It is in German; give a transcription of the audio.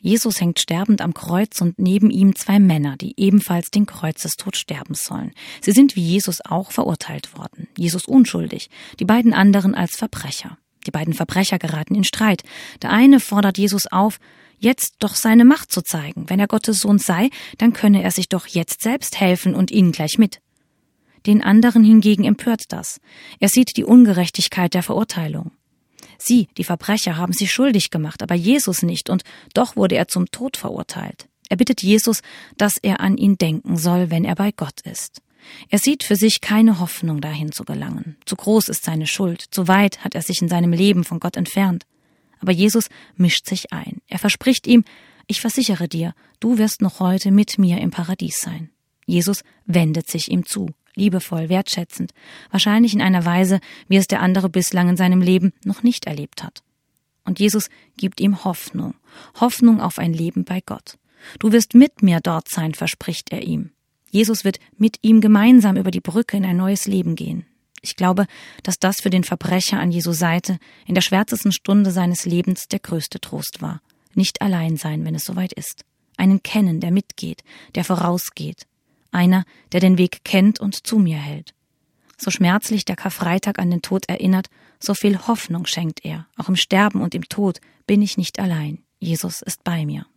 Jesus hängt sterbend am Kreuz und neben ihm 2 Männer, die ebenfalls den Kreuzestod sterben sollen. Sie sind wie Jesus auch verurteilt worden. Jesus unschuldig, die beiden anderen als Verbrecher. Die beiden Verbrecher geraten in Streit. Der eine fordert Jesus auf, jetzt doch seine Macht zu zeigen. Wenn er Gottes Sohn sei, dann könne er sich doch jetzt selbst helfen und ihnen gleich mit. Den anderen hingegen empört das. Er sieht die Ungerechtigkeit der Verurteilung. Sie, die Verbrecher, haben sich schuldig gemacht, aber Jesus nicht, und doch wurde er zum Tod verurteilt. Er bittet Jesus, dass er an ihn denken soll, wenn er bei Gott ist. Er sieht für sich keine Hoffnung, dahin zu gelangen. Zu groß ist seine Schuld, zu weit hat er sich in seinem Leben von Gott entfernt. Aber Jesus mischt sich ein. Er verspricht ihm, ich versichere dir, du wirst noch heute mit mir im Paradies sein. Jesus wendet sich ihm zu. Liebevoll, wertschätzend, wahrscheinlich in einer Weise, wie es der andere bislang in seinem Leben noch nicht erlebt hat. Und Jesus gibt ihm Hoffnung, Hoffnung auf ein Leben bei Gott. Du wirst mit mir dort sein, verspricht er ihm. Jesus wird mit ihm gemeinsam über die Brücke in ein neues Leben gehen. Ich glaube, dass das für den Verbrecher an Jesu Seite in der schwärzesten Stunde seines Lebens der größte Trost war. Nicht allein sein, wenn es soweit ist. Einen kennen, der mitgeht, der vorausgeht. Einer, der den Weg kennt und zu mir hält. So schmerzlich der Karfreitag an den Tod erinnert, so viel Hoffnung schenkt er. Auch im Sterben und im Tod bin ich nicht allein. Jesus ist bei mir.